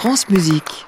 France Musique.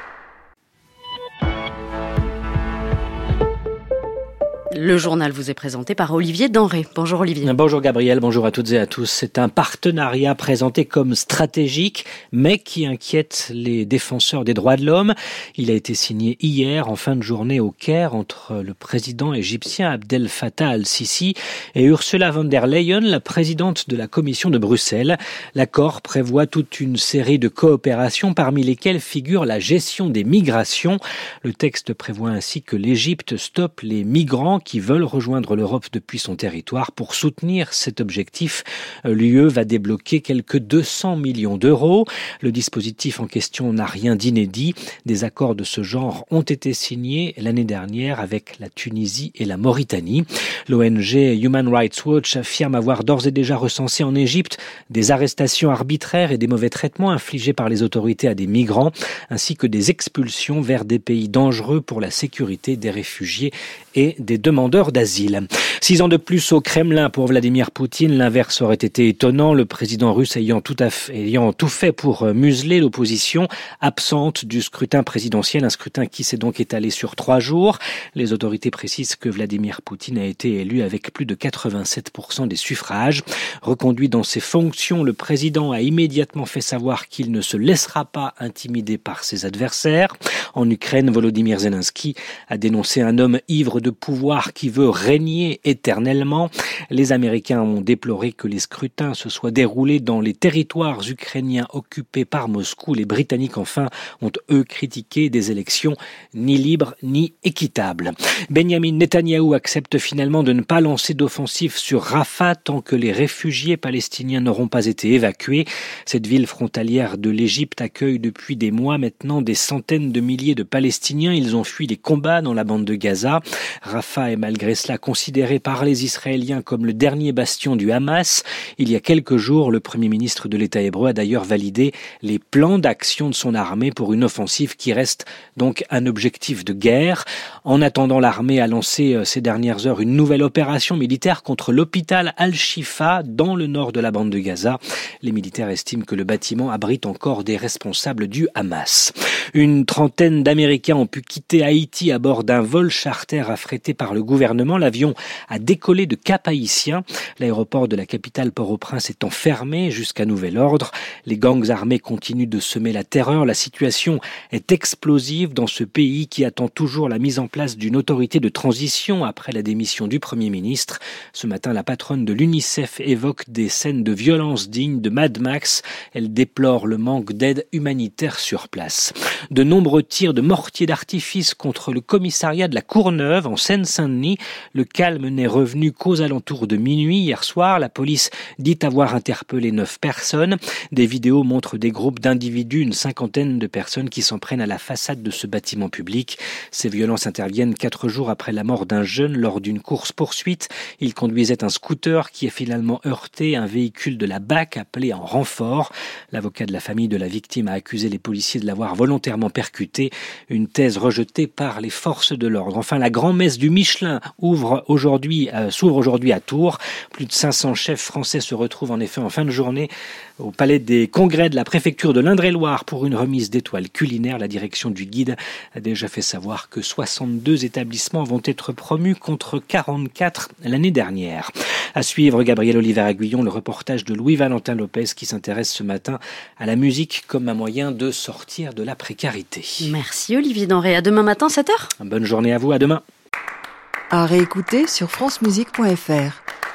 Le journal vous est présenté par Olivier Denré. Bonjour Olivier. Bonjour Gabriel, bonjour à toutes et à tous. C'est un partenariat présenté comme stratégique, mais qui inquiète les défenseurs des droits de l'homme. Il a été signé hier en fin de journée au Caire entre le président égyptien Abdel Fattah al-Sisi et Ursula von der Leyen, la présidente de la Commission de Bruxelles. L'accord prévoit toute une série de coopérations parmi lesquelles figure la gestion des migrations. Le texte prévoit ainsi que l'Égypte stoppe les migrants qui veulent rejoindre l'Europe depuis son territoire. Pour soutenir cet objectif, l'UE va débloquer quelques 200 millions d'euros. Le dispositif en question n'a rien d'inédit. Des accords de ce genre ont été signés l'année dernière avec la Tunisie et la Mauritanie. L'ONG Human Rights Watch affirme avoir d'ores et déjà recensé en Égypte des arrestations arbitraires et des mauvais traitements infligés par les autorités à des migrants, ainsi que des expulsions vers des pays dangereux pour la sécurité des réfugiés et des demandeurs d'asile. 6 ans de plus au Kremlin pour Vladimir Poutine, l'inverse aurait été étonnant, le président russe ayant tout fait pour museler l'opposition absente du scrutin présidentiel, un scrutin qui s'est donc étalé sur 3 jours. Les autorités précisent que Vladimir Poutine a été élu avec plus de 87% des suffrages. Reconduit dans ses fonctions, le président a immédiatement fait savoir qu'il ne se laissera pas intimider par ses adversaires. En Ukraine, Volodymyr Zelensky a dénoncé un homme ivre de pouvoir qui veut régner éternellement. Les Américains ont déploré que les scrutins se soient déroulés dans les territoires ukrainiens occupés par Moscou. Les Britanniques, enfin, ont eux critiqué des élections ni libres ni équitables. Benjamin Netanyahou accepte finalement de ne pas lancer d'offensive sur Rafah tant que les réfugiés palestiniens n'auront pas été évacués. Cette ville frontalière de l'Égypte accueille depuis des mois maintenant des centaines de milliers de Palestiniens. Ils ont fui les combats dans la bande de Gaza. Rafah est malgré cela considéré par les Israéliens comme le dernier bastion du Hamas. Il y a quelques jours, le Premier ministre de l'État hébreu a d'ailleurs validé les plans d'action de son armée pour une offensive qui reste donc un objectif de guerre. En attendant, l'armée a lancé ces dernières heures une nouvelle opération militaire contre l'hôpital Al-Shifa dans le nord de la bande de Gaza. Les militaires estiment que le bâtiment abrite encore des responsables du Hamas. Une trentaine d'Américains ont pu quitter Haïti à bord d'un vol charter affrété par le gouvernement. L'avion a décollé de Cap-Haïtien. L'aéroport de la capitale Port-au-Prince étant fermé jusqu'à nouvel ordre. Les gangs armés continuent de semer la terreur. La situation est explosive dans ce pays qui attend toujours la mise en place d'une autorité de transition après la démission du Premier ministre. Ce matin, la patronne de l'UNICEF évoque des scènes de violence dignes de Mad Max. Elle déplore le manque d'aide humanitaire sur place. De nombreux tirs de mortiers d'artifice contre le commissariat de la Courneuve en Seine-Saint-Denis. Le calme n'est revenu qu'aux alentours de minuit hier soir. La police dit avoir interpellé 9 personnes. Des vidéos montrent des groupes d'individus, une cinquantaine de personnes qui s'en prennent à la façade de ce bâtiment public. Ces violences interviennent 4 jours après la mort d'un jeune lors d'une course-poursuite. Il conduisait un scooter qui a finalement heurté un véhicule de la BAC appelé en renfort. L'avocat de la famille de la victime a accusé les policiers de l'avoir volontairement percuté. Une thèse rejetée par les forces de l'ordre. Enfin, la grand-messe du Michelin s'ouvre aujourd'hui à Tours. Plus de 500 chefs français se retrouvent en effet en fin de journée au palais des congrès de la préfecture de l'Indre-et-Loire pour une remise d'étoiles culinaires. La direction du guide a déjà fait savoir que 62 établissements vont être promus contre 44 l'année dernière. À suivre, Gabriel Oliver-Aguillon, le reportage de Louis-Valentin Lopez qui s'intéresse ce matin à la musique comme un moyen de sortir de la précarité. Merci Olivier Denré. À demain matin, 7h. Bonne journée à vous, à demain. À réécouter sur francemusique.fr.